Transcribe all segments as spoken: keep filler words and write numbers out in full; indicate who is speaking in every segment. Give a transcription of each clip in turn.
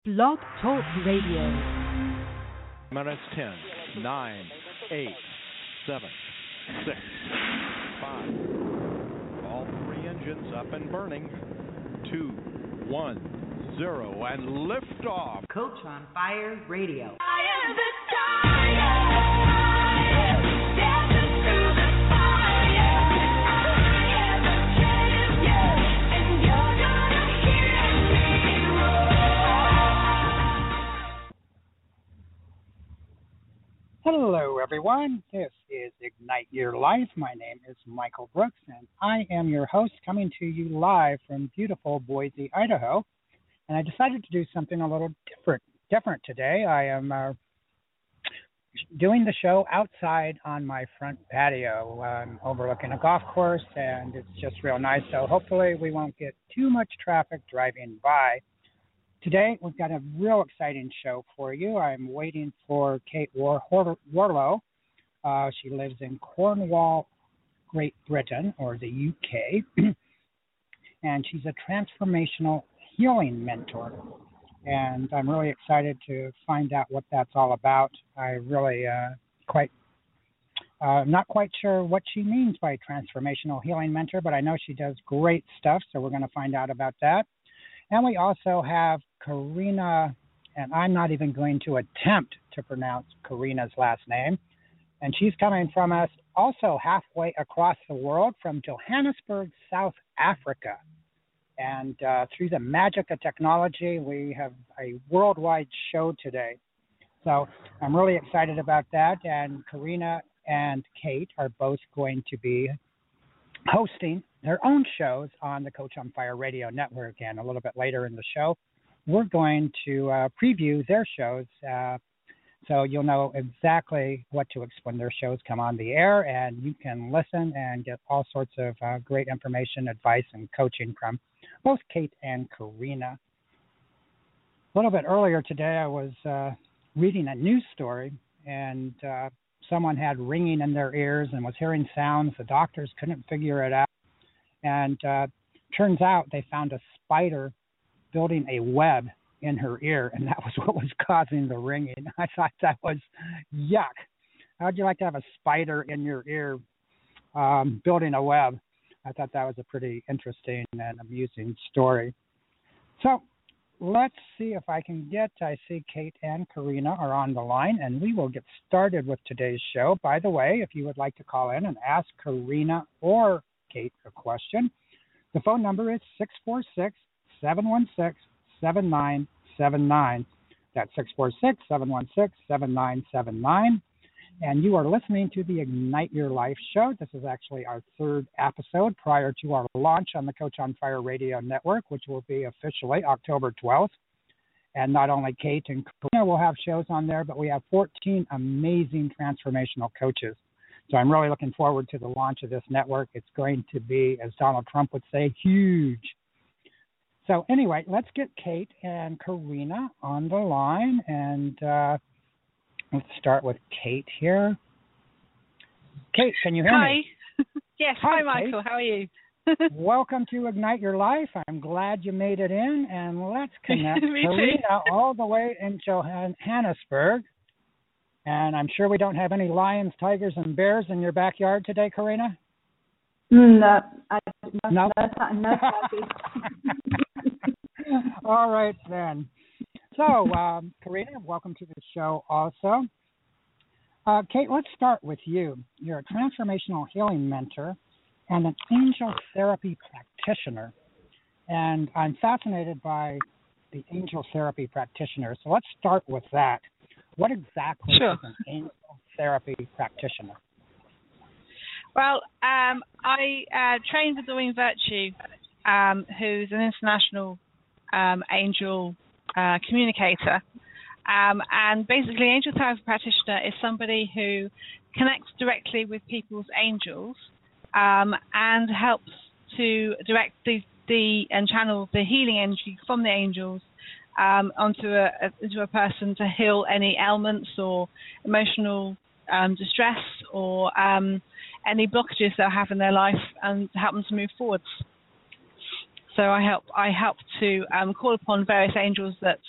Speaker 1: Blog Talk Radio.
Speaker 2: Minutes ten, nine, eight, seven, six, five. All three engines up and burning. two, one, zero, and liftoff.
Speaker 1: Coach on Fire Radio.
Speaker 3: I am the tiger. Dancing through the fire. I am a champion, and you're gonna hear me roar.
Speaker 4: Hello, everyone. This is Ignite Your Life. My name is Michael Brooks, and I am your host coming to you live from beautiful Boise, Idaho. And I decided to do something a little different different today. I am uh, doing the show outside on my front patio. I'm overlooking a golf course, and it's just real nice. So hopefully we won't get too much traffic driving by. Today, we've got a real exciting show for you. I'm waiting for Kate War- Warlow. Uh, she lives in Cornwall, Great Britain, or the U K, and she's a transformational healing mentor. And I'm really excited to find out what that's all about. I really uh, quite, uh, not quite sure what she means by transformational healing mentor, but I know she does great stuff, so we're going to find out about that. And we also have Karina, and I'm not even going to attempt to pronounce Karina's last name. And she's coming from us also halfway across the world from Johannesburg, South Africa. And uh, through the magic of technology, we have a worldwide show today. So I'm really excited about that. And Karina and Kate are both going to be hosting their own shows on the Coach on Fire Radio Network. And a little bit later in the show, we're going to uh, preview their shows, uh, so you'll know exactly what to expect when their shows come on the air, and you can listen and get all sorts of uh, great information, advice, and coaching from both Kate and Karina. A little bit earlier today, I was uh, reading a news story, and uh, someone had ringing in their ears and was hearing sounds. The doctors couldn't figure it out. And uh, turns out they found a spider building a web in her ear, and that was what was causing the ringing. I thought that was yuck. How'd you like to have a spider in your ear um, building a web? I thought that was a pretty interesting and amusing story. So let's see if I can get, I see Kate and Karina are on the line, and we will get started with today's show. By the way, if you would like to call in and ask Karina or Kate a question, the phone number is six four six, seven one six, seven nine seven nine. That's six four six, seven one six, seven nine seven nine. And you are listening to the Ignite Your Life show. This is actually our third episode prior to our launch on the Coach on Fire Radio Network, which will be officially October twelfth. And not only Kate and Karina will have shows on there, but we have fourteen amazing transformational coaches. So I'm really looking forward to the launch of this network. It's going to be, as Donald Trump would say, huge. So anyway, let's get Kate and Karina on the line, and uh, let's start with Kate here. Kate, can you hear
Speaker 5: hi.
Speaker 4: me?
Speaker 5: Yes,
Speaker 4: hi,
Speaker 5: hi Michael.
Speaker 4: Kate.
Speaker 5: How are you?
Speaker 4: Welcome to Ignite Your Life. I'm glad you made it in, and let's connect
Speaker 5: Me
Speaker 4: Karina
Speaker 5: too.
Speaker 4: all the way in Johannesburg. And I'm sure we don't have any lions, tigers, and bears in your backyard today, Karina?
Speaker 6: No, I, no,
Speaker 4: No?
Speaker 6: no, no, no
Speaker 4: All right, then. So, um, Karina, welcome to the show also. Uh, Kate, let's start with you. You're a transformational healing mentor and an angel therapy practitioner. And I'm fascinated by the angel therapy practitioner. So let's start with that. What exactly
Speaker 5: Sure.
Speaker 4: is an angel therapy practitioner?
Speaker 5: Well, um, I uh, trained with Doreen Virtue, um, who's an international um, angel uh, communicator. Um, and basically, angel therapy practitioner is somebody who connects directly with people's angels um, and helps to direct the, the and channel the healing energy from the angels um, onto a, a, into a person to heal any ailments or emotional um, distress or um, any blockages they have in their life and to help them to move forwards. So I help I help to um, call upon various angels that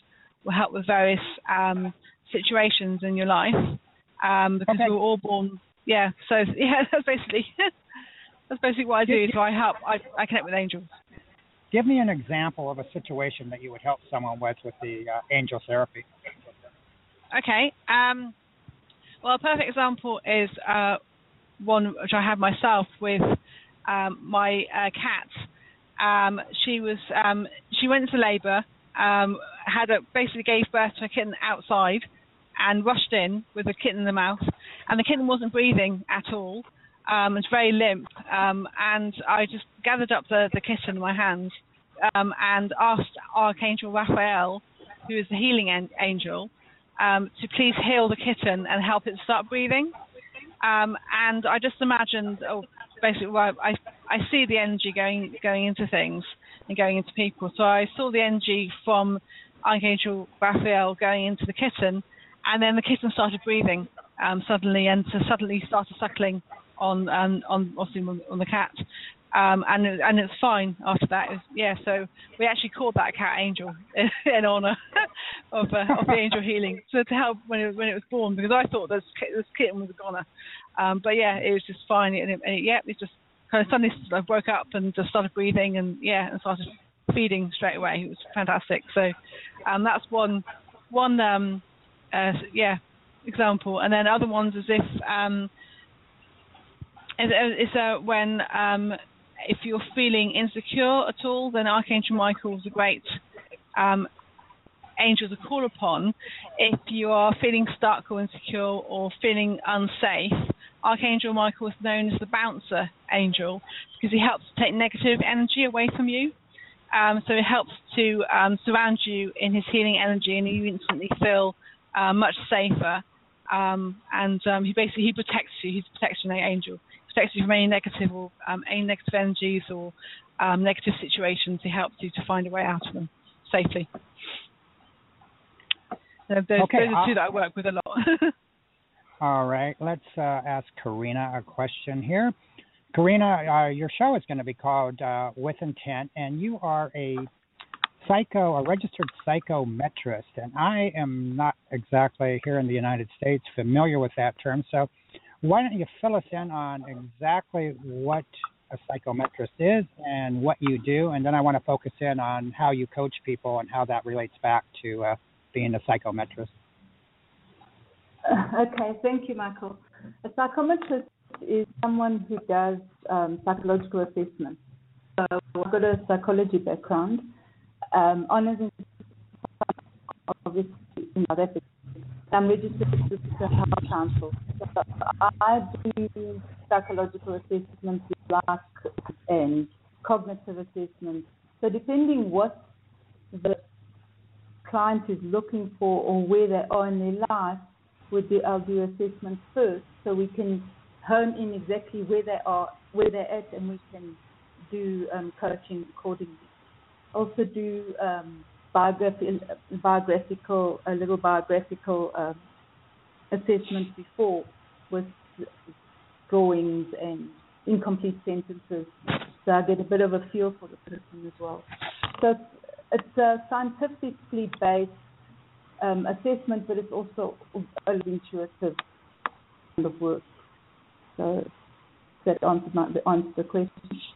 Speaker 5: will help with various um, situations in your life um, because
Speaker 4: Okay.
Speaker 5: we're all born. Yeah, so yeah, that's basically that's basically what I do. So I help. I, I connect with angels.
Speaker 4: Give me an example of a situation that you would help someone with with the uh, angel therapy.
Speaker 5: Okay. Um, well, a perfect example is uh, one which I have myself with um, my uh, cat. Um, she was um, she went into labour, um, had a, basically gave birth to a kitten outside, and rushed in with a kitten in the mouth, and the kitten wasn't breathing at all. Um, it's very limp, um, and I just gathered up the, the kitten in my hands um, and asked Archangel Raphael, who is the healing an- angel, um, to please heal the kitten and help it start breathing. Um, and I just imagined, oh, basically, well, I I see the energy going going into things and going into people. So I saw the energy from Archangel Raphael going into the kitten, and then the kitten started breathing um, suddenly, and so suddenly started suckling on um, on obviously on, on the cat, um, and it- and it's fine after that. It was, yeah, so we actually called that cat Angel in, in honor of uh, of the angel healing, so to help when it when it was born, because I thought this ki- this kitten was a goner, um, but yeah, it was just fine, and, it, and it, yeah, it just kind of suddenly I woke up and just started breathing, and yeah, and started feeding straight away. It was fantastic. So um, that's one one um, uh, yeah example, and then other ones as if. Um, Is, is uh, when um, if you're feeling insecure at all, then Archangel Michael is a great um, angel to call upon. If you are feeling stuck or insecure or feeling unsafe, Archangel Michael is known as the bouncer angel because he helps to take negative energy away from you. Um, so it helps to um, surround you in his healing energy, and you instantly feel uh, much safer. Um, and um, he basically he protects you. He's a protection angel. Protects you from any negative or um, any negative energies or um, negative situations. He helps you to find a way out of them safely. So those,
Speaker 4: Okay,
Speaker 5: those are two
Speaker 4: uh,
Speaker 5: that I work with a lot.
Speaker 4: All right, let's uh, ask Karina a question here. Karina, uh, your show is going to be called uh, With Intent, and you are a psycho, a registered psychometrist, and I am not exactly here in the United States familiar with that term, so why don't you fill us in on exactly what a psychometrist is and what you do, and then I want to focus in on how you coach people and how that relates back to uh, being a psychometrist.
Speaker 6: Uh, Okay, thank you, Michael. A psychometrist is someone who does um, psychological assessment. So I've got a psychology background, um, honors in obviously in South Africa. I'm registered with the Health Council. So I do psychological assessments like and cognitive assessments. So depending what the client is looking for or where they are in their life, we do, I'll do assessment first so we can hone in exactly where they are, where they're at, and we can do um, coaching accordingly. Also do um, biography, biographical, a little biographical um, assessment before with drawings and incomplete sentences, so I get a bit of a feel for the person as well. So it's, it's a scientifically based um, assessment, but it's also a intuitive kind of work. So that answered my, answered the question.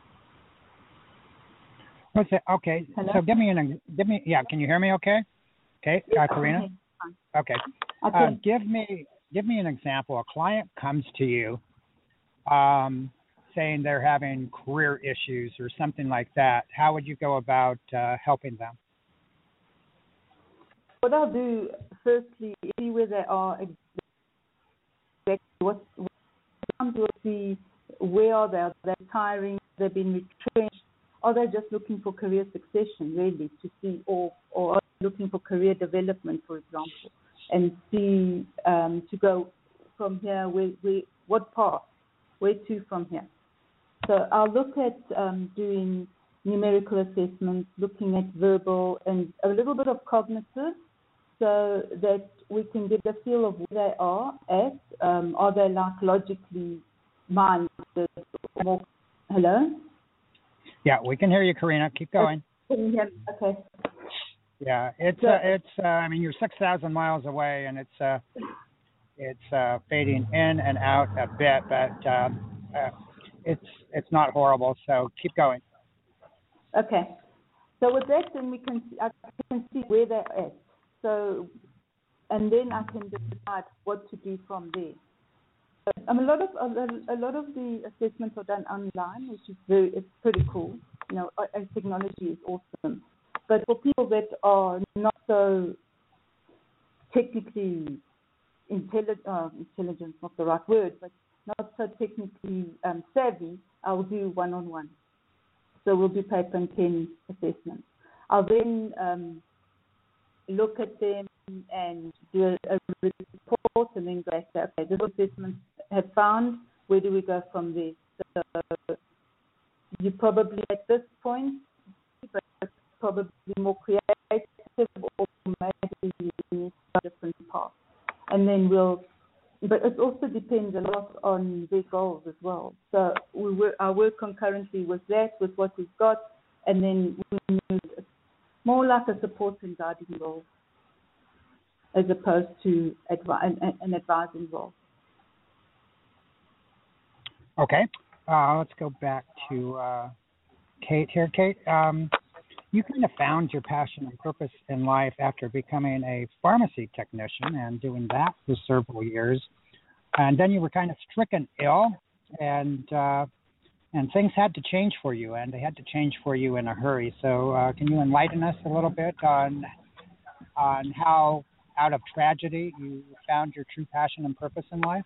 Speaker 4: What's it? Okay,
Speaker 6: Hello?
Speaker 4: so give me an, give me, yeah, can you hear me okay? Okay, uh, Karina?
Speaker 6: Okay, fine.
Speaker 4: Okay.
Speaker 6: Okay.
Speaker 4: Uh, give me give me an example. A client comes to you um, saying they're having career issues or something like that. How would you go about uh, helping them?
Speaker 6: What I'll do, firstly, see where they are exactly. What, what will see where are they? Are they retiring? They've been retrenched? Are they just looking for career succession, really, to see, or or are they looking for career development, for example, and see um, to go from here, where, where, what path, where to from here? So I'll look at um, doing numerical assessments, looking at verbal and a little bit of cognitive, so that we can get a feel of where they are at. Um, are they like logically minded? More, hello?
Speaker 4: Yeah, we can hear you, Karina. Keep going.
Speaker 6: Can you hear me? Okay.
Speaker 4: Yeah, it's
Speaker 6: So-
Speaker 4: uh, it's. Uh, I mean, you're six thousand miles away, and it's uh, it's uh, fading in and out a bit, but um, uh, it's it's not horrible. So keep going.
Speaker 6: Okay. So with that, then we can I can see where they're at. So, and then I can decide what to do from there. Um, a lot of a, lot- a lot of the assessments are done online, which is very it's pretty cool. You know, uh, uh, technology is awesome. But for people that are not so technically intelligent, uh, intelligent, not the right word, but not so technically um, savvy, I'll do one-on-one. So we'll do paper and pen assessments. I'll then um, look at them and do a, a report and then go back to, okay, this assessment have found, where do we go from there? So you probably at this point, but probably more creative or maybe you need a different path. And then we'll, but it also depends a lot on their goals as well. So we work, I work concurrently with that, with what we've got, and then we move more like a support and guiding role as opposed to advi- an, an advising role.
Speaker 4: Okay. Uh, let's go back to uh, Kate here. Kate, um, you kind of found your passion and purpose in life after becoming a pharmacy technician and doing that for several years. And then you were kind of stricken ill, and uh, and things had to change for you, and they had to change for you in a hurry. So uh, can you enlighten us a little bit on on how, out of tragedy, you found your true passion and purpose in life?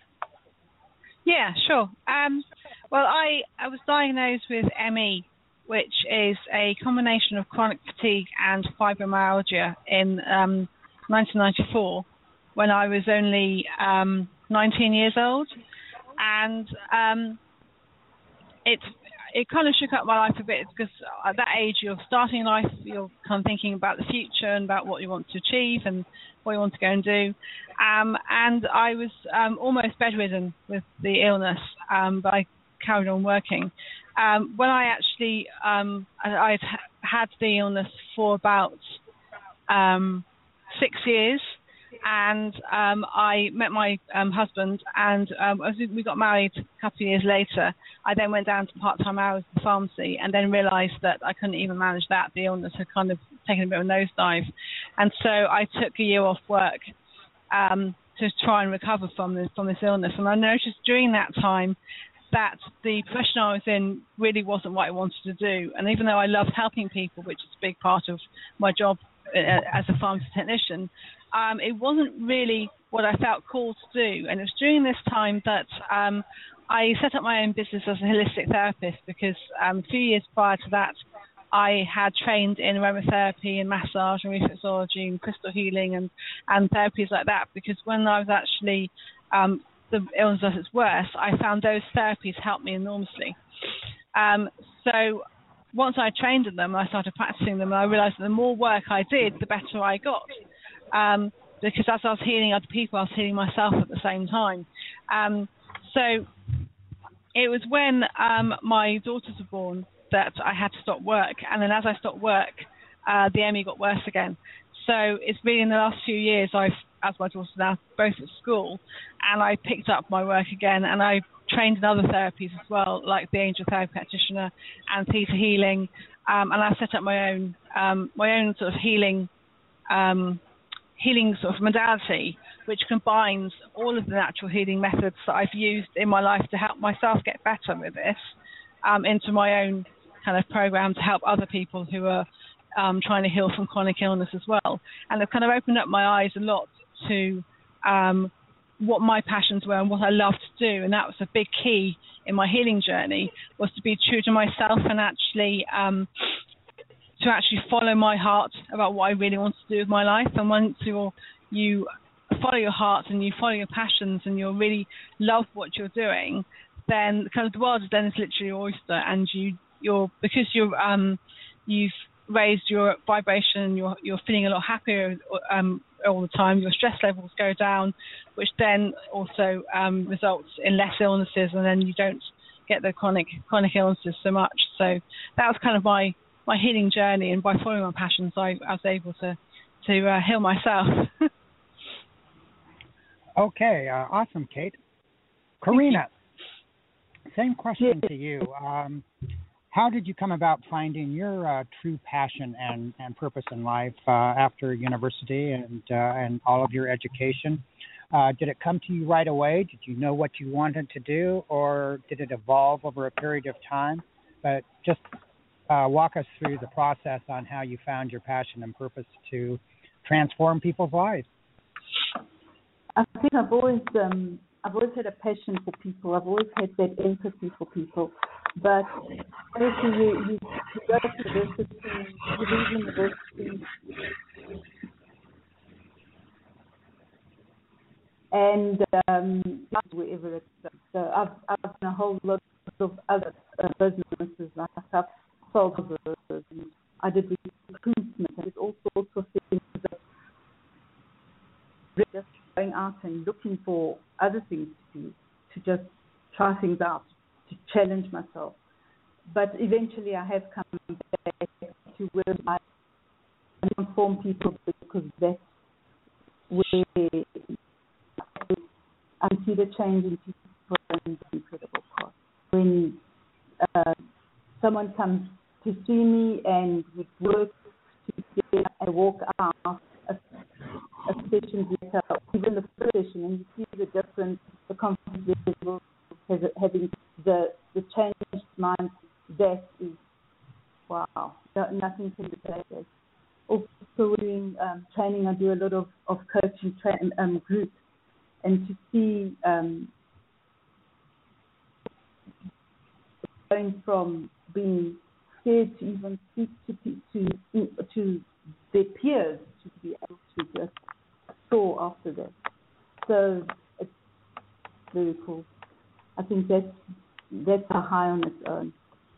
Speaker 5: Yeah, sure. Um, well, I, I was diagnosed with M E, which is a combination of chronic fatigue and fibromyalgia in um, nineteen ninety-four, when I was only um, nineteen years old. And um, it, it kind of shook up my life a bit, because at that age you're starting life, you're kind of thinking about the future and about what you want to achieve and what you want to go and do. Um, and I was um, almost bedridden with the illness, um, but I carried on working. Um, when I actually, um, I, I'd ha- had the illness for about um, six years, and um, I met my um, husband, and um, as we got married a couple of years later, I then went down to part-time hours in the pharmacy, and then realised that I couldn't even manage that. The illness had kind of taken a bit of a nosedive, and so I took a year off work um, to try and recover from this from this illness. And I noticed during that time that the profession I was in really wasn't what I wanted to do. And even though I loved helping people, which is a big part of my job uh, as a pharmacy technician, um, it wasn't really what I felt called to do. And it was during this time that um, I set up my own business as a holistic therapist, because um, a few years prior to that, I had trained in aromatherapy and massage and reflexology and crystal healing and, and therapies like that, because when I was actually um, the illness at its worst, I found those therapies helped me enormously. Um, so once I trained in them, I started practicing them, and I realized that the more work I did, the better I got. Um, because as I was healing other people, I was healing myself at the same time. Um, so it was when um, my daughters were born that I had to stop work. And then as I stopped work, uh, the M E got worse again. So it's been in the last few years, I've, as my daughters are now both at school, and I picked up my work again, and I trained in other therapies as well, like the Angel Therapy Practitioner and Theta Healing, um, and I set up my own um, my own sort of healing um, healing sort of modality, which combines all of the natural healing methods that I've used in my life to help myself get better with this, um, into my own kind of program to help other people who are um, trying to heal from chronic illness as well. And it's kind of opened up my eyes a lot to um, what my passions were and what I loved to do. And that was a big key in my healing journey, was to be true to myself and actually um, to actually follow my heart about what I really want to do with my life. And once you're, you follow your heart and you follow your passions and you really love what you're doing, then kind of the world then is literally your oyster, and you you're because you're um you've raised your vibration, you're you're feeling a lot happier um all the time. Your stress levels go down, which then also um results in less illnesses, and then you don't get the chronic chronic illnesses so much. So that was kind of my my healing journey, and by following my passions, I, I was able to to uh, heal myself.
Speaker 4: Okay, uh, awesome, Kate. Karina, same question to you. Um, how did you come about finding your uh, true passion and, and purpose in life uh, after university and uh, and all of your education? Uh, did it come to you right away? Did you know what you wanted to do, or did it evolve over a period of time? But just uh, walk us through the process on how you found your passion and purpose to transform people's lives.
Speaker 6: I think I've always um, I've always had a passion for people. I've always had that empathy for people. But obviously, you, you, you go to university, you leave university, and um, wherever it's done. So I've I've done a whole lot of other uh, businesses. Like I've sold businesses, and I did recruitment, I did all sorts of things. That just going out and looking for other things to do, to just try things out, to challenge myself. But eventually I have come back to where I transform people, because that's where I see the change in people and the incredible part. When uh, someone comes to see me and we work together and walk out a, a session later, even the first session, and you see the difference, the confidence level, having the the changed mind, that is wow. No, nothing can replace it. Also doing um, training, I do a lot of, of coaching tra- um, groups, and to see um, going from being scared to even speak to to to their peers, to be able to just soar after that. So it's very cool. I think that's that's a high on its own.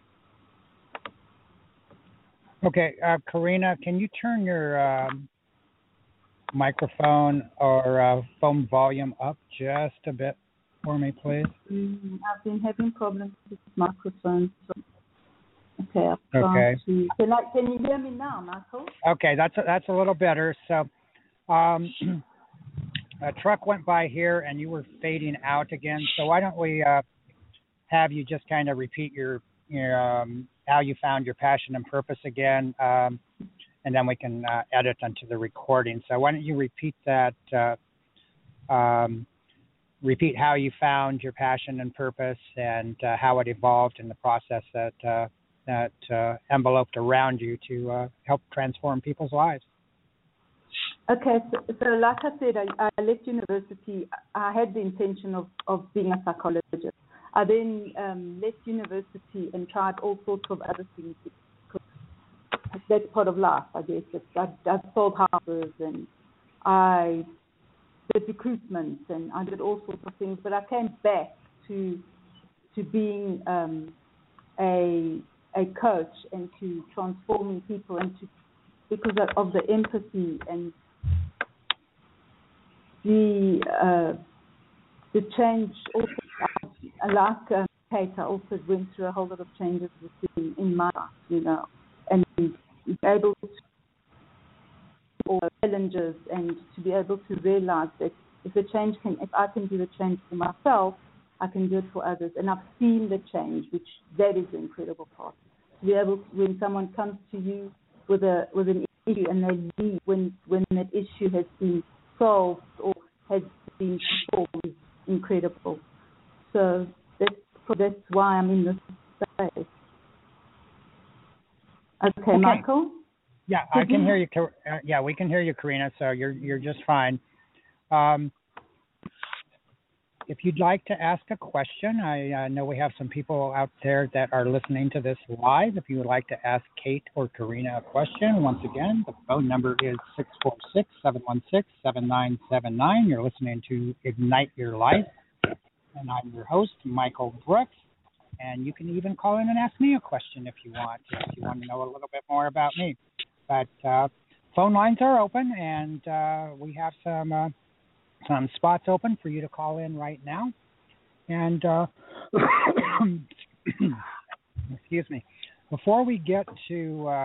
Speaker 4: Okay, uh, Karina, can you turn your um, microphone or uh, phone volume up just a bit for me, please?
Speaker 6: Mm, I've been having problems with microphones. So, okay, I've
Speaker 4: Okay.
Speaker 6: to. Can, I, can you hear me now, Michael?
Speaker 4: Okay, that's a, that's a little better. So, um, a truck went by here and you were fading out again. So why don't we uh, have you just kind of repeat your your um, how you found your passion and purpose again, um, and then we can uh, edit onto the recording. So why don't you repeat that? Uh, um, repeat how you found your passion and purpose, and uh, how it evolved in the process that uh, that uh, enveloped around you to uh, help transform people's lives.
Speaker 6: Okay, so, so like I said, I, I left university. I had the intention of, of being a psychologist. I then um, left university and tried all sorts of other things, because that's part of life, I guess. It's, I, I sold houses and I did recruitment and I did all sorts of things, but I came back to to being um, a a coach and to transforming people, and to because of, of the empathy and the uh, the change. Also, like uh, Kate, I also went through a whole lot of changes within in my life, you know, and be able to all challenges, and to be able to realize that if the change can, if I can do the change for myself, I can do it for others. And I've seen the change, which that is the incredible part. To be able to, when someone comes to you with a with an issue and they leave when when that issue has been solved or has been solved, is incredible. So that's that's why I'm in this space. Okay,
Speaker 4: Okay.
Speaker 6: Michael.
Speaker 4: Yeah, I can hear you. Kar- Uh, yeah, we can hear you, Karina. So you're you're just fine. Um, if you'd like to ask a question, I uh, know we have some people out there that are listening to this live. If you would like to ask Kate or Karina a question, once again, the phone number is six four six, seven one six, seven nine seven nine. You're listening to Ignite Your Life, and I'm your host, Michael Brooks. And you can even call in and ask me a question if you want, if you want to know a little bit more about me. But uh, phone lines are open, and uh, we have some uh, some spots open for you to call in right now. And uh, excuse me, before we get to uh,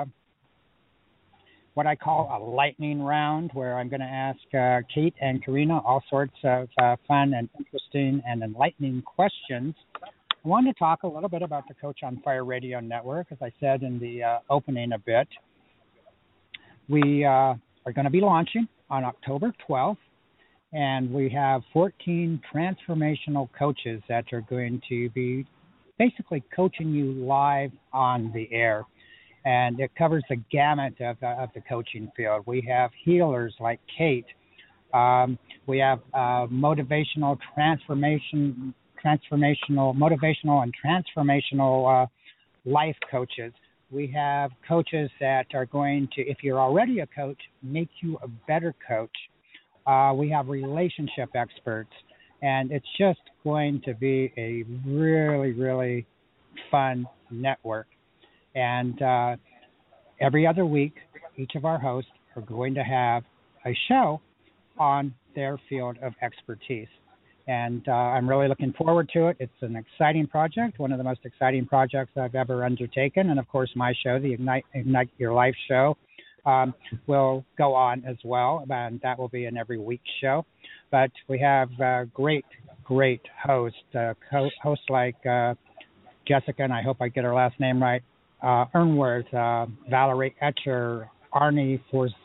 Speaker 4: what I call a lightning round, where I'm going to ask uh, Kate and Karina all sorts of uh, fun and interesting and enlightening questions, I wanted to talk a little bit about the Coach on Fire Radio Network. As I said in the uh, opening a bit, we uh, are going to be launching on October twelfth, and we have fourteen transformational coaches that are going to be basically coaching you live on the air. And it covers the gamut of, uh, of the coaching field. We have healers like Kate. Um, we have uh, motivational transformation, transformational, motivational and transformational uh, life coaches. We have coaches that are going to, if you're already a coach, make you a better coach. Uh, we have relationship experts, and it's just going to be a really, really fun network. And uh, every other week, each of our hosts are going to have a show on their field of expertise. And uh, I'm really looking forward to it. It's an exciting project, one of the most exciting projects I've ever undertaken. And, of course, my show, the Ignite, Ignite Your Life show, um, will go on as well. And that will be an every week show. But we have uh, great, great hosts, uh, co- hosts like uh, Jessica, and I hope I get her last name right, Uh, Ernworth, uh, Valerie Etcher, Arnie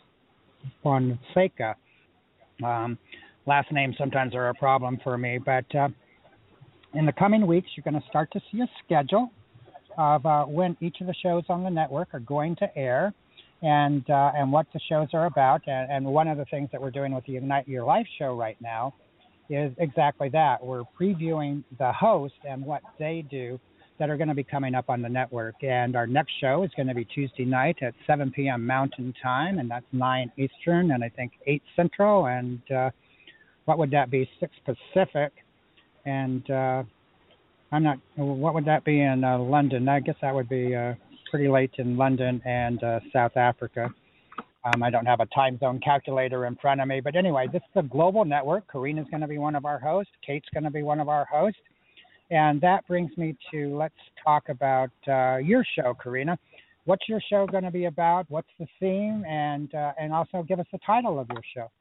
Speaker 4: Fonseca. Um, last names sometimes are a problem for me, but uh, in the coming weeks, you're going to start to see a schedule of uh, when each of the shows on the network are going to air, and uh, and what the shows are about. And, and one of the things that we're doing with the Ignite Your Life show right now is exactly that. We're previewing the host and what they do that are going to be coming up on the network. And our next show is going to be Tuesday night at seven p.m. Mountain Time, and that's nine Eastern, and I think eight Central, and uh, what would that be, six Pacific, and uh, I'm not, what would that be in uh, London? I guess that would be uh, pretty late in London and uh, South Africa. Um, I don't have a time zone calculator in front of me, but anyway, this is a global network. Karina's going to be one of our hosts. Kate's going to be one of our hosts. And that brings me to, let's talk about uh, your show, Karina. What's your show going to be about? What's the theme? And uh, and also give us the title of your show.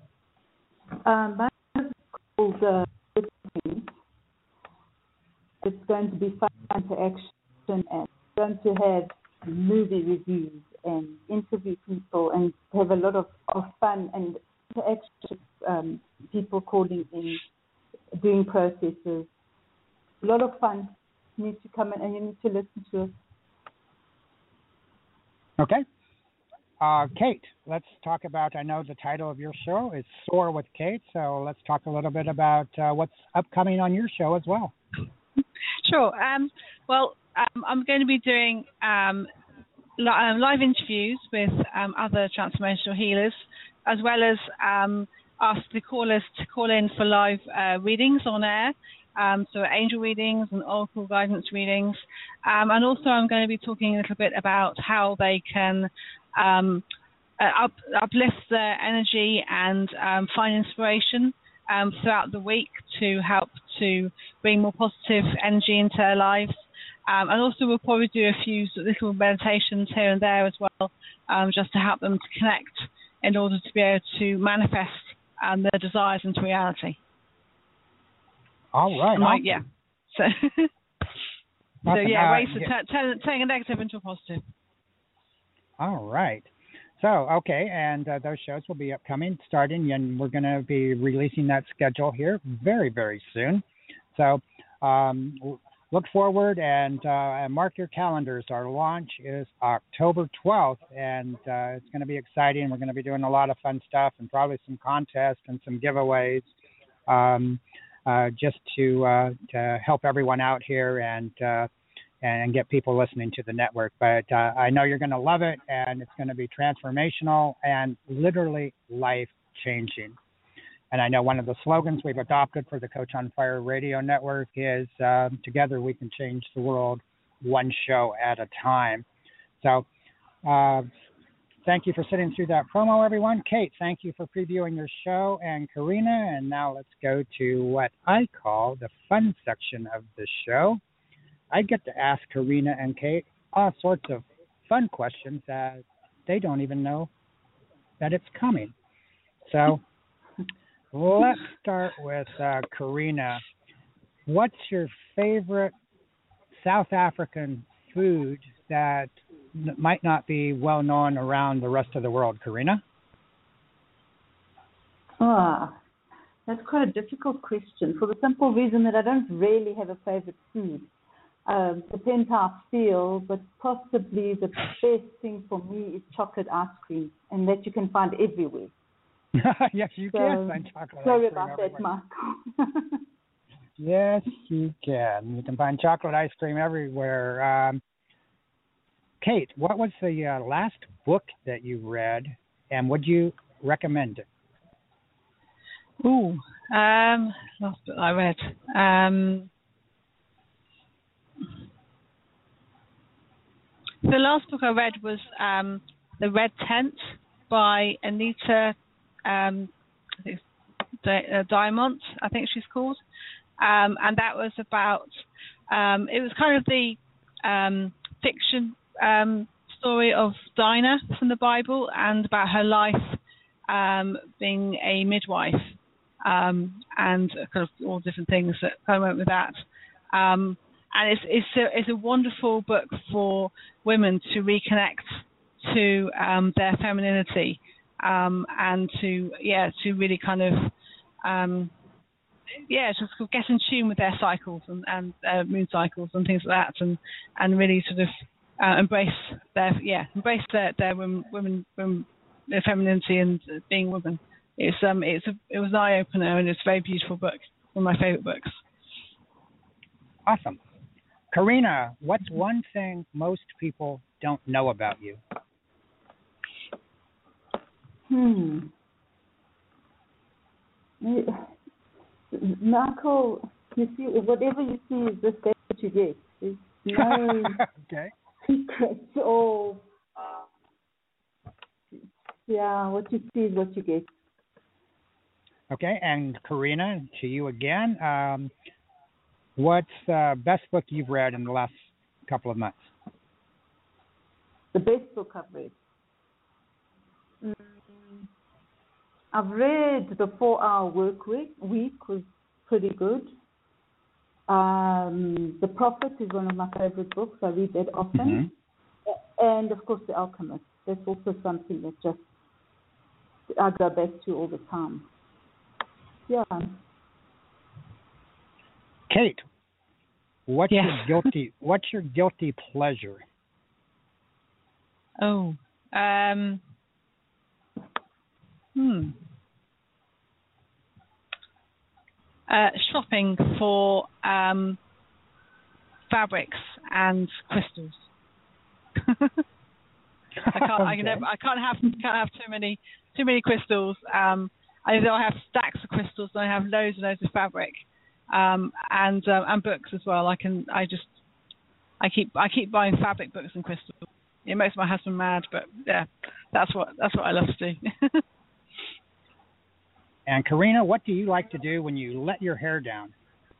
Speaker 6: Um, my show is called uh, It's going to be fun interaction, and it's going to have movie reviews and interview people and have a lot of, of fun and interaction, um, people calling in, doing processes. A lot of fun. You need to come in and you need to listen to us.
Speaker 4: Okay. Uh, Kate, let's talk about, I know the title of your show is Soar with Kate, so let's talk a little bit about uh, what's upcoming on your show as well.
Speaker 5: Sure. Um, well, um, I'm going to be doing um, li- um, live interviews with um, other transformational healers, as well as um, ask the callers to call in for live uh, readings on air. Um, so angel readings and oracle guidance readings. Um, and also I'm going to be talking a little bit about how they can um, uh, up, uplift their energy and um, find inspiration um, throughout the week to help to bring more positive energy into their lives. Um, and also we'll probably do a few little meditations here and there as well, um, just to help them to connect in order to be able to manifest um, their desires into reality.
Speaker 4: All right.
Speaker 5: Awesome. Yeah. So, so yeah,
Speaker 4: uh,
Speaker 5: ways to
Speaker 4: yeah.
Speaker 5: t- t- turning a negative into a positive.
Speaker 4: All right. So, okay, and uh, those shows will be upcoming, starting, and we're going to be releasing that schedule here very, very soon. So, um, look forward and, uh, and mark your calendars. Our launch is October twelfth, and uh, it's going to be exciting. We're going to be doing a lot of fun stuff and probably some contests and some giveaways. Um, Uh, just to uh, to help everyone out here and uh, and get people listening to the network. But uh, I know you're going to love it, and it's going to be transformational and literally life-changing. And I know one of the slogans we've adopted for the Coach on Fire Radio Network is uh, together we can change the world one show at a time. So uh, thank you for sitting through that promo, everyone. Kate, thank you for previewing your show, and Karina. And now let's go to what I call the fun section of the show. I get to ask Karina and Kate all sorts of fun questions that they don't even know that it's coming. So let's start with uh, Karina. What's your favorite South African food that n- might not be well known around the rest of the world, Karina?
Speaker 6: Ah, that's quite a difficult question for the simple reason that I don't really have a favorite food. Um, depends how I feel, but possibly the best thing for me is chocolate ice cream, and that you can find everywhere.
Speaker 4: Yes, you
Speaker 6: So,
Speaker 4: can find chocolate
Speaker 6: sorry
Speaker 4: ice cream
Speaker 6: about that,
Speaker 4: everywhere.
Speaker 6: Michael.
Speaker 4: Yes, you can. You can find chocolate ice cream everywhere. Um, Kate, what was the uh, last book that you read, and would you recommend it?
Speaker 5: Ooh, um, last book I read. Um, the last book I read was um, The Red Tent by Anita um, I think it's Di- uh, Diamont, I think she's called. Um, and that was about, um, it was kind of the um, fiction um, story of Dinah from the Bible and about her life um, being a midwife. Um, and kind of all different things that kind of went with that. Um, and it's it's a, it's a wonderful book for women to reconnect to um, their femininity um, and to yeah to really kind of um, yeah just get in tune with their cycles and, and uh, moon cycles and things like that, and and really sort of uh, embrace their yeah embrace their their women women, women their femininity and being women. It's um it's a, it was an eye opener, and it's a very beautiful book. One of my favorite books.
Speaker 4: Awesome. Karina, what's one thing most people don't know about you?
Speaker 6: Hmm. Michael, you see, whatever you see is just what you get. There's no
Speaker 4: Okay.
Speaker 6: secrets or, yeah, what you see is what you get.
Speaker 4: Okay, and Karina, to you again. Um, what's the best book you've read in the last couple of months?
Speaker 6: The best book I've read. Mm, I've read The Four-Hour Work Week, week was pretty good. Um, The Prophet is one of my favorite books. I read that often.
Speaker 4: Mm-hmm.
Speaker 6: And, of course, The Alchemist. That's also something that just I go back to all the time. Yeah.
Speaker 4: Kate, what's
Speaker 5: Yes.
Speaker 4: your guilty what's your guilty pleasure?
Speaker 5: Oh, um, hmm. Uh, shopping for um, fabrics and crystals. I can't. I can
Speaker 4: Okay.
Speaker 5: never. I can't have. Can't have too many. Too many crystals. Um, I I have stacks of crystals, and I have loads and loads of fabric, um, and um, and books as well. I can. I just. I keep. I keep buying fabric books and crystals. It makes my husband mad, but yeah, that's what. That's what I love to do.
Speaker 4: And Karina, what do you like to do when you let your hair down?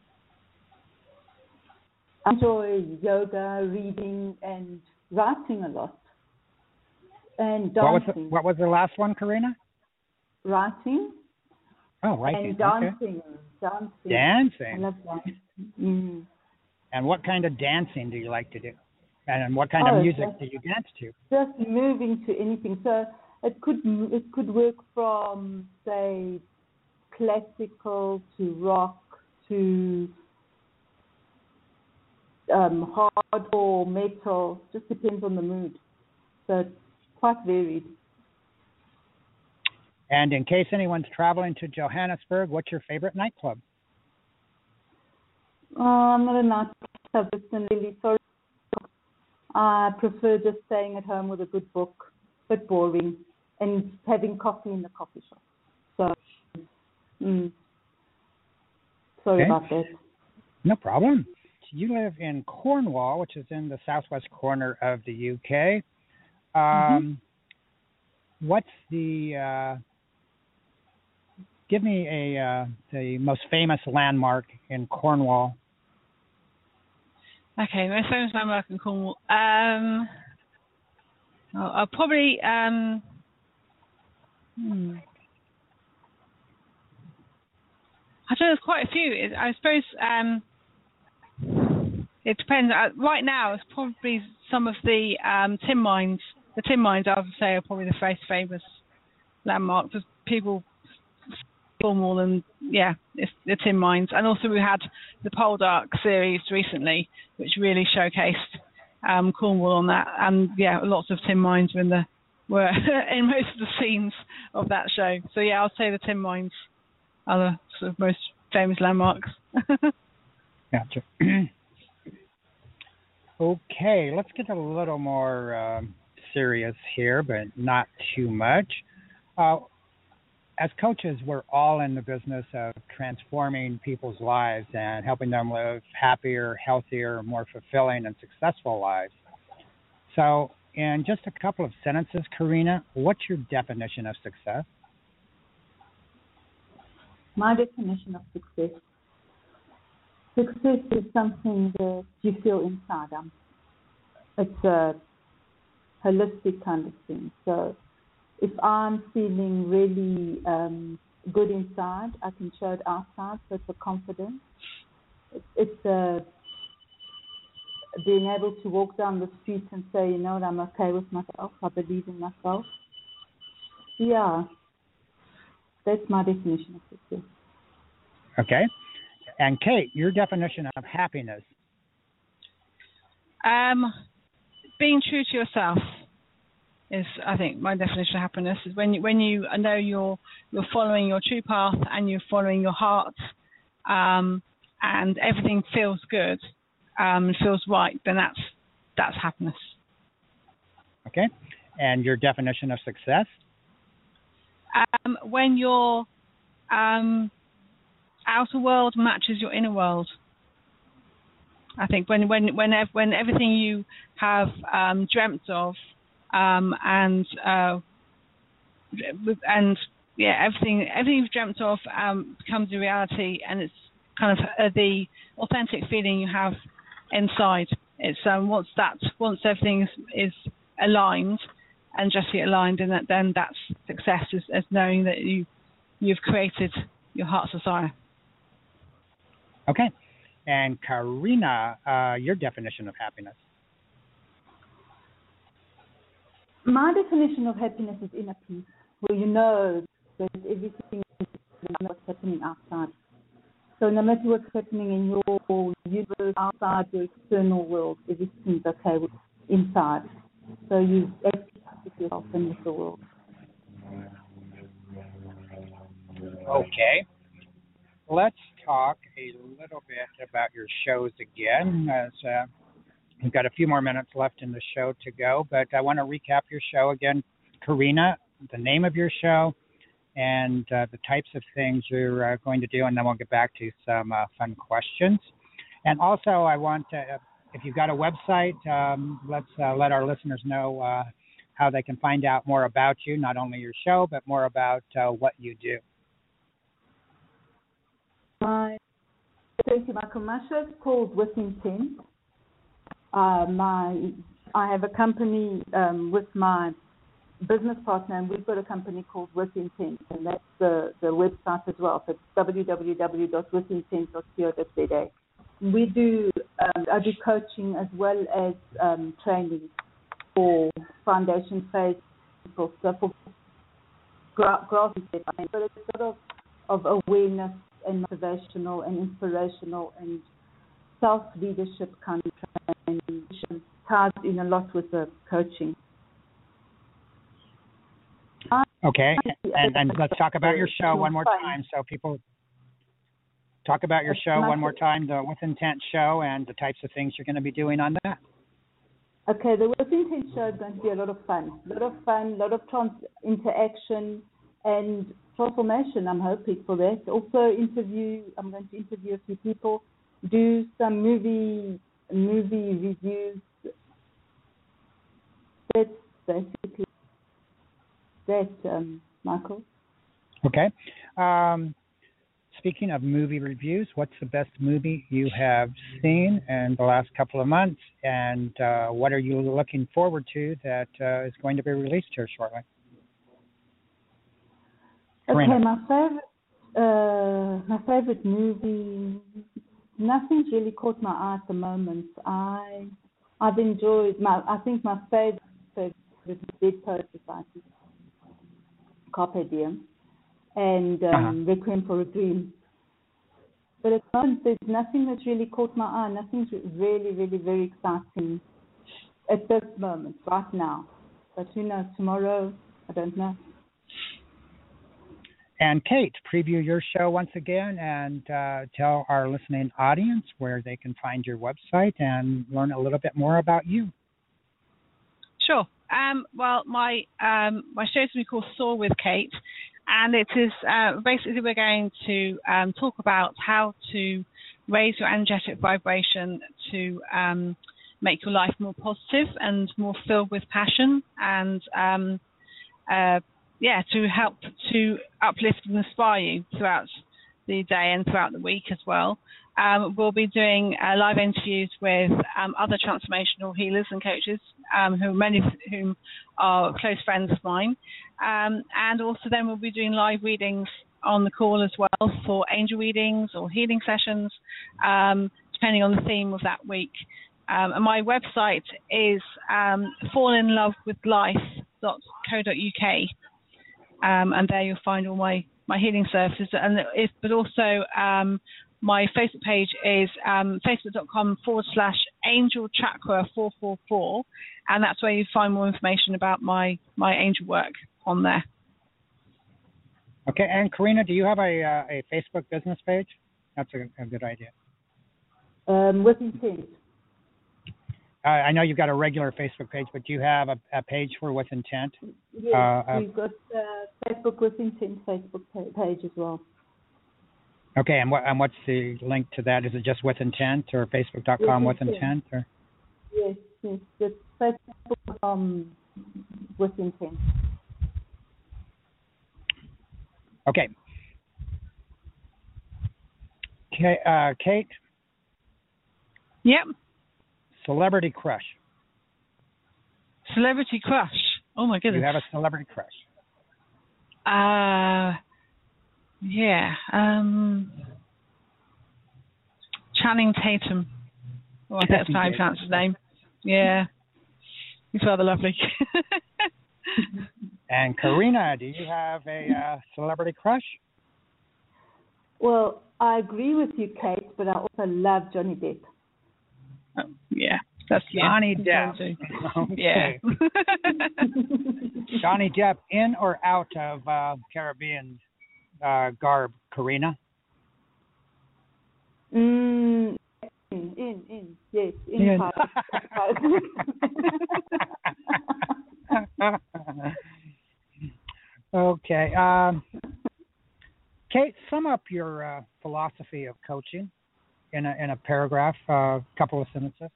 Speaker 6: I enjoy yoga, reading, and writing a lot. And
Speaker 4: What was the,
Speaker 6: dancing.
Speaker 4: what was the last one, Karina?
Speaker 6: Writing
Speaker 4: Oh, writing.
Speaker 6: and
Speaker 4: Okay.
Speaker 6: dancing. Dancing. I
Speaker 4: Dancing.
Speaker 6: love dancing. Mm.
Speaker 4: And what kind of dancing do you like to do? And what kind
Speaker 6: Oh,
Speaker 4: of music
Speaker 6: just-
Speaker 4: do you dance to?
Speaker 6: Just moving to anything. So it could it could work from, say, classical to rock to um, hardcore, metal. Just depends on the mood. So it's quite varied.
Speaker 4: And in case anyone's traveling to Johannesburg, what's your favorite nightclub?
Speaker 6: Uh, I'm not a nightclub person, really. Sorry. I prefer just staying at home with a good book, but boring, and having coffee in the coffee shop. So, mm, sorry
Speaker 4: Okay.
Speaker 6: about that.
Speaker 4: No problem. You live in Cornwall, which is in the southwest corner of the U K. Um,
Speaker 6: Mm-hmm.
Speaker 4: What's the uh, give me a uh, the most famous landmark in Cornwall?
Speaker 5: Okay, most famous landmark in Cornwall. Um, I'll, I'll probably. Um, hmm. I don't know. There's quite a few. It, I suppose. Um, it depends. Uh, right now, it's probably some of the um, tin mines. The tin mines, I would say, are probably the most famous landmarks. There's people. Cornwall and yeah, it's the tin mines, and also we had the Poldark series recently, which really showcased um, Cornwall on that, and yeah, lots of tin mines were in the were in most of the scenes of that show. So yeah, I'll say the tin mines are the sort of most famous landmarks.
Speaker 4: Gotcha. Okay, let's get a little more um, serious here, but not too much. Uh, As coaches, we're all in the business of transforming people's lives and helping them live happier, healthier, more fulfilling, and successful lives. So, in just a couple of sentences, Karina, what's your definition of success?
Speaker 6: My definition of success. Success is something that you feel inside. Um, it's a holistic kind of thing. So if I'm feeling really um, good inside, I can show it outside. So it's a confidence. It's, it's a being able to walk down the street and say, you know what, I'm okay with myself. I believe in myself. Yeah, that's my definition of success.
Speaker 4: Okay. And Kate, your definition of happiness?
Speaker 5: Um, being true to yourself is, I think, my definition of happiness. Is when you, when you know you're you're following your true path and you're following your heart, um, and everything feels good, um, feels right. Then that's that's happiness.
Speaker 4: Okay. And your definition of success?
Speaker 5: Um, when your um, outer world matches your inner world. I think when when when when everything you have um, dreamt of um, and uh, and yeah everything everything you've dreamt of um, becomes a reality, and it's kind of uh, the authentic feeling you have inside. It's um, once that once everything is, is aligned and just aligned, and that then that's success, is, is knowing that you you've created your heart's desire.
Speaker 4: Okay. And Karina, uh, your definition of happiness?
Speaker 6: My definition of happiness is inner peace, where you know that everything is what's happening outside. So no matter what's happening in your universe, outside your external world, everything's okay with inside. So you actually with yourself and with the world.
Speaker 4: Okay. Let's talk a little bit about your shows again, as uh, we've got a few more minutes left in the show to go, but I want to recap your show again. Karina, the name of your show, and uh, the types of things you're uh, going to do, and then we'll get back to some uh, fun questions. And also, I want to, uh, if you've got a website, um, let's uh, let our listeners know uh, how they can find out more about you, not only your show, but more about uh, what you do.
Speaker 6: My, thank you, Michael. My show is called With Intent. Uh, my, I have a company um, with my business partner, and we've got a company called With Intent, and that's the, the website as well. So it's w w w dot with intent dot co dot z a. We do, um, I do coaching as well as um, training for foundation phase people, so for gra- grassroots development. But it's a lot of, of awareness and motivational and inspirational and self-leadership kind of training, ties in a lot with the coaching.
Speaker 4: Okay, and, and let's talk about your show one more time. So people, talk about your show one more time, the With Intent show, and the types of things you're going to be doing on that.
Speaker 6: Okay, the With Intent show is going to be a lot of fun. A lot of fun, a lot of trans- interaction and transformation, I'm hoping for that. Also interview, I'm going to interview a few people, do some movie movie reviews. That's basically that, um, Michael.
Speaker 4: Okay. Um, speaking of movie reviews, what's the best movie you have seen in the last couple of months, and uh, what are you looking forward to that uh, is going to be released here shortly? Karina.
Speaker 6: Okay, my favorite, uh, my favorite movie. Nothing's really caught my eye at the moment. I, I've enjoyed my. I think my favorite favorite is Dead Poets Society, Carpe Diem, and um,
Speaker 4: Uh-huh.
Speaker 6: Requiem for a Dream. But at the moment, there's nothing that's really caught my eye. Nothing's really, really very exciting at this moment, right now. But who knows? Tomorrow, I don't know.
Speaker 4: And Kate, preview your show once again and uh, tell our listening audience where they can find your website and learn a little bit more about you.
Speaker 5: Sure. Um, well, my um, my show is going to be called Soar with Kate, and it is uh, basically we're going to um, talk about how to raise your energetic vibration to um, make your life more positive and more filled with passion, and um, uh, yeah, to help to uplift and inspire you throughout the day and throughout the week as well. Um, we'll be doing uh, live interviews with um, other transformational healers and coaches, um, who many of whom are close friends of mine. Um, and also then we'll be doing live readings on the call as well for angel readings or healing sessions, um, depending on the theme of that week. Um, and my website is um, fall in love with life dot co dot uk. Um, and there you'll find all my, my healing services. And if, but also um, my Facebook page is um, facebook.com forward slash angel chakra 444. And that's where you find more information about my, my angel work on there.
Speaker 4: Okay, and Karina, do you have a uh, a Facebook business page? That's a, a good idea.
Speaker 6: Um, with intent.
Speaker 4: Uh, I know you've got a regular Facebook page, but do you have a, a page for With Intent?
Speaker 6: Yes,
Speaker 4: Uh, uh,
Speaker 6: we've got uh, Facebook with intent Facebook pa- page as well.
Speaker 4: Okay, and what and what's the link to that? Is it just With Intent or facebook dot com
Speaker 6: With
Speaker 4: With
Speaker 6: Intent.
Speaker 4: Intent? Or?
Speaker 6: Yes, yes, it's Facebook um, with intent.
Speaker 4: Okay. Okay, uh, Kate,
Speaker 5: Yep.
Speaker 4: celebrity crush.
Speaker 5: Celebrity crush. Oh my
Speaker 4: Do
Speaker 5: goodness.
Speaker 4: you have a celebrity crush?
Speaker 5: Uh, yeah. Um, Channing Tatum. Oh, I think that's how you pronounce his name. Yeah. He's rather lovely.
Speaker 4: And Karina, do you have a uh, celebrity crush?
Speaker 6: Well, I agree with you, Kate, but I also love Johnny Depp.
Speaker 5: Oh, yeah. That's
Speaker 4: Johnny
Speaker 5: yeah,
Speaker 4: Depp.
Speaker 5: Yeah.
Speaker 4: Okay. Johnny Depp, in or out of uh, Caribbean uh, garb, Karina?
Speaker 6: Mm, in, in, in, yes, in.
Speaker 4: In.
Speaker 6: part.
Speaker 4: Okay. Um, Kate, sum up your uh, philosophy of coaching in a in a paragraph, a uh, couple of sentences.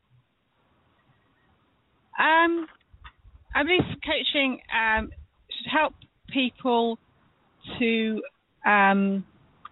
Speaker 5: Um, I believe coaching um, should help people to um,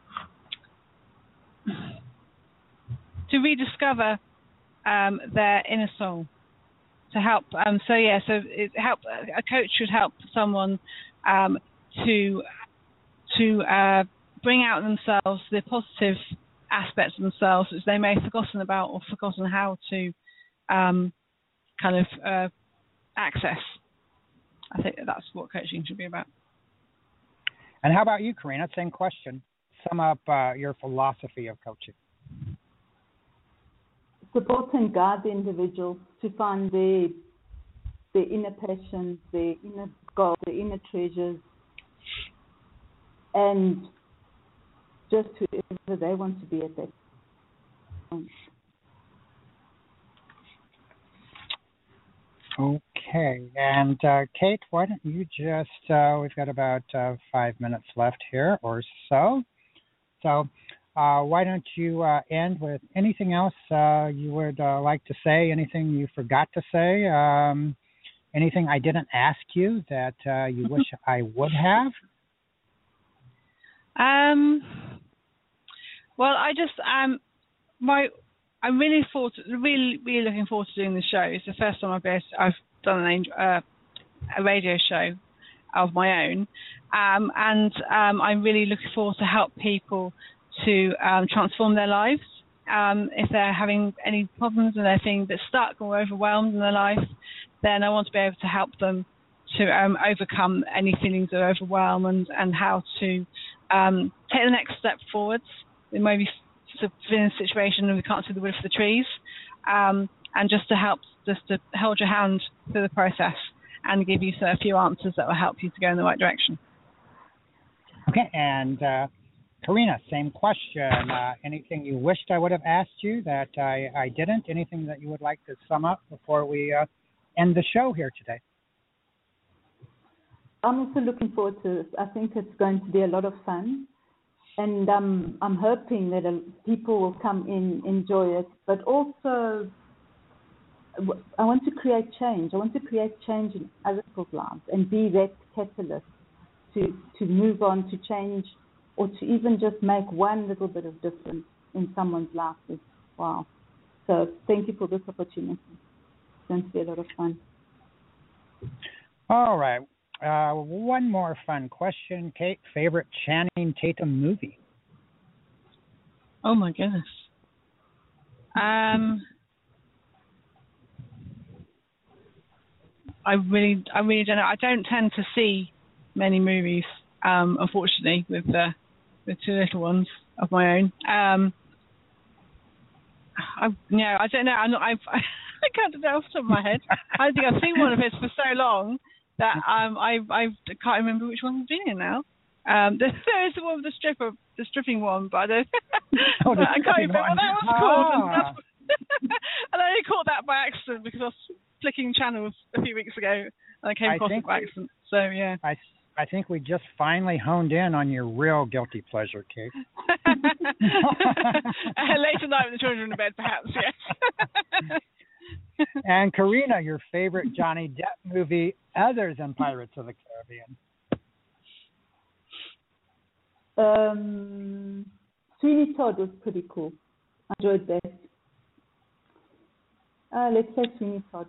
Speaker 5: to rediscover um, their inner soul. To help, um, so yeah, so it help. A coach should help someone um, to to uh, bring out themselves the positive aspects of themselves which they may have forgotten about or forgotten how to um, kind of uh, access. I think that's what coaching should be about.
Speaker 4: And how about you, Karina? Same question. Sum up uh, your philosophy of coaching.
Speaker 6: Support and guide the individual to find their, their inner passions, their inner goals, their inner treasures, and just whoever they want to be at that point.
Speaker 4: Okay, and uh, Kate, why don't you just, uh, we've got about uh, five minutes left here or so. So uh, why don't you uh, end with anything else uh, you would uh, like to say, anything you forgot to say, um, anything I didn't ask you that uh, you wish I would have?
Speaker 5: Um, Well, I just um my I'm really forward to, really really looking forward to doing the show. It's the first time I've been, I've done an angel, uh, a radio show of my own, um, and um, I'm really looking forward to help people to um, transform their lives. Um, if they're having any problems and they're feeling a bit stuck or overwhelmed in their life, then I want to be able to help them to um, overcome any feelings of overwhelm and, and how to um, take the next step forwards. They may be sort of in a situation and we can't see the wood for the trees, um, and just to help, just to hold your hand through the process and give you a few answers that will help you to go in the right direction.
Speaker 4: Okay, and uh, Karina, same question. Uh, anything you wished I would have asked you that I, I didn't? Anything that you would like to sum up before we uh, end the show here today?
Speaker 6: I'm also looking forward to this. I think it's going to be a lot of fun. And um, I'm hoping that uh, people will come in, enjoy it. But also, I want to create change. I want to create change in other people's lives and be that catalyst to, to move on, to change, or to even just make one little bit of difference in someone's life. Wow. So thank you for this opportunity. It's going to be a lot of fun.
Speaker 4: All right. Uh, one more fun question, Kate. Favorite Channing Tatum movie?
Speaker 5: Oh my goodness. Um, I really, I really don't know. I don't tend to see many movies, um, unfortunately, with the with two little ones of my own. Um, I, no, I don't know. I'm not. I've, I can't do that off the top of my head. I think I've seen one of his for so long that um, I I can't remember which one he's been in now. Um, there, there is the one with the stripper, the stripping one, but I don't.
Speaker 4: Oh, the
Speaker 5: I can't remember what that was called.
Speaker 4: Ah.
Speaker 5: And I only caught that by accident because I was flicking channels a few weeks ago and I came
Speaker 4: I
Speaker 5: across it
Speaker 4: think
Speaker 5: by accident. So yeah.
Speaker 4: I, I think we just finally honed in on your real guilty pleasure, Kate.
Speaker 5: uh, later night with the children in bed, perhaps. Yes.
Speaker 4: And Karina, your favorite Johnny Depp movie other than Pirates of the Caribbean?
Speaker 6: Um, Sweeney Todd was pretty cool. I enjoyed that. Uh, let's say Sweeney Todd.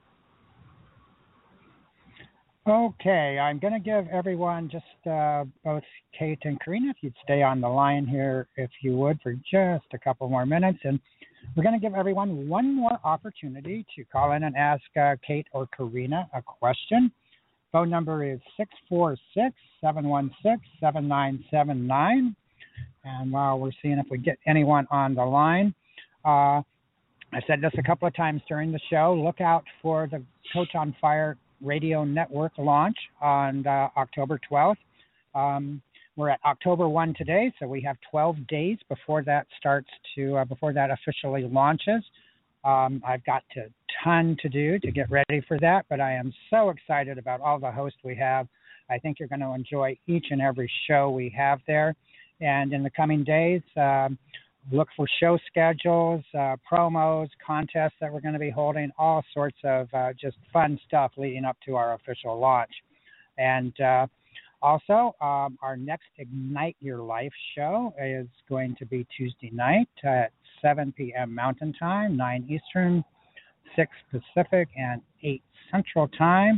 Speaker 4: Okay, I'm going to give everyone, just uh, both Kate and Karina, if you'd stay on the line here, if you would, for just a couple more minutes. And we're going to give everyone one more opportunity to call in and ask uh, Kate or Karina a question. Phone number is six four six, seven one six, seven nine seven nine. And while we're seeing if we get anyone on the line, uh, I said this a couple of times during the show, look out for the Coach on Fire Radio Network launch on uh, October twelfth. Um, we're at October first today, so we have twelve days before that starts to, uh, before that officially launches. Um, I've got a ton to do to get ready for that, but I am so excited about all the hosts we have. I think you're going to enjoy each and every show we have there. And in the coming days, um, look for show schedules, uh, promos, contests that we're going to be holding, all sorts of uh, just fun stuff leading up to our official launch. And uh, also, um, our next Ignite Your Life show is going to be Tuesday night at seven p.m. Mountain Time, nine Eastern, six Pacific, and eight Central Time.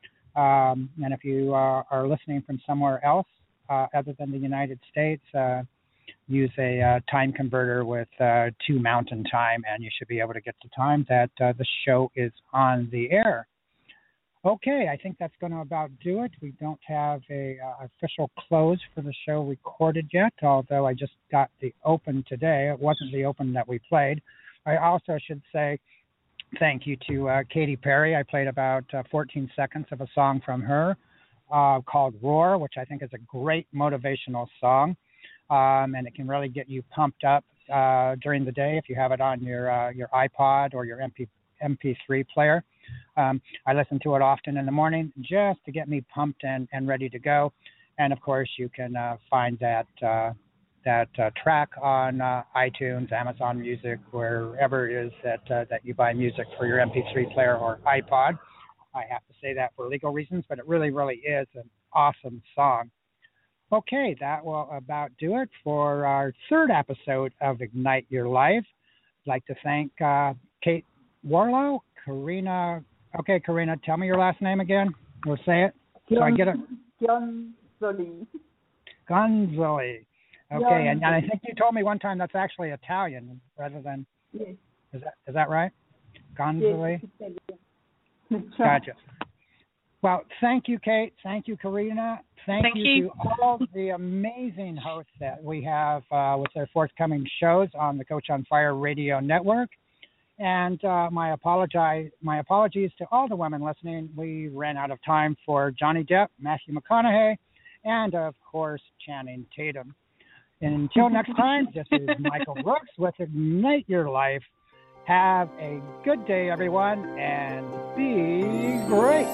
Speaker 4: Um, and if you uh, are listening from somewhere else uh, other than the United States, uh, use a uh, time converter with uh, two Mountain Time, and you should be able to get the time that uh, the show is on the air. Okay, I think that's going to about do it. We don't have a uh, official close for the show recorded yet, although I just got the open today. It wasn't the open that we played. I also should say thank you to uh, Katy Perry. I played about uh, fourteen seconds of a song from her uh, called Roar, which I think is a great motivational song. Um, and it can really get you pumped up uh, during the day if you have it on your uh, your iPod or your M P three player. Um, I listen to it often in the morning just to get me pumped and, and ready to go. And, of course, you can uh, find that uh, that uh, track on uh, iTunes, Amazon Music, wherever it is that uh, that you buy music for your M P three player or iPod. I have to say that for legal reasons, but it really, really is an awesome song. Okay, that will about do it for our third episode of Ignite Your Life. I'd like to thank uh, Kate Warlow, Karina. Okay, Karina, tell me your last name again. We'll say it. So I get it.
Speaker 6: Gonzoli.
Speaker 4: Gonzoli. Okay,
Speaker 6: Gonzoli.
Speaker 4: and, and I think you told me one time that's actually Italian rather than.
Speaker 6: Yes.
Speaker 4: Is that is that right? Gonzoli.
Speaker 6: Yes, it's Italian.
Speaker 4: Gotcha. Well, thank you, Kate. Thank you, Karina. Thank,
Speaker 5: Thank
Speaker 4: you,
Speaker 5: you.
Speaker 4: to all the amazing hosts that we have uh, with their forthcoming shows on the Coach on Fire Radio Network. And uh, my apologize, my apologies to all the women listening. We ran out of time for Johnny Depp, Matthew McConaughey, and of course Channing Tatum. And until next time, this is Michael Brooks with Ignite Your Life. Have a good day, everyone, and be great.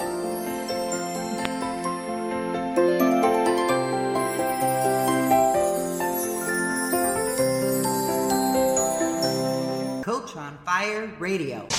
Speaker 1: Coach on Fire Radio.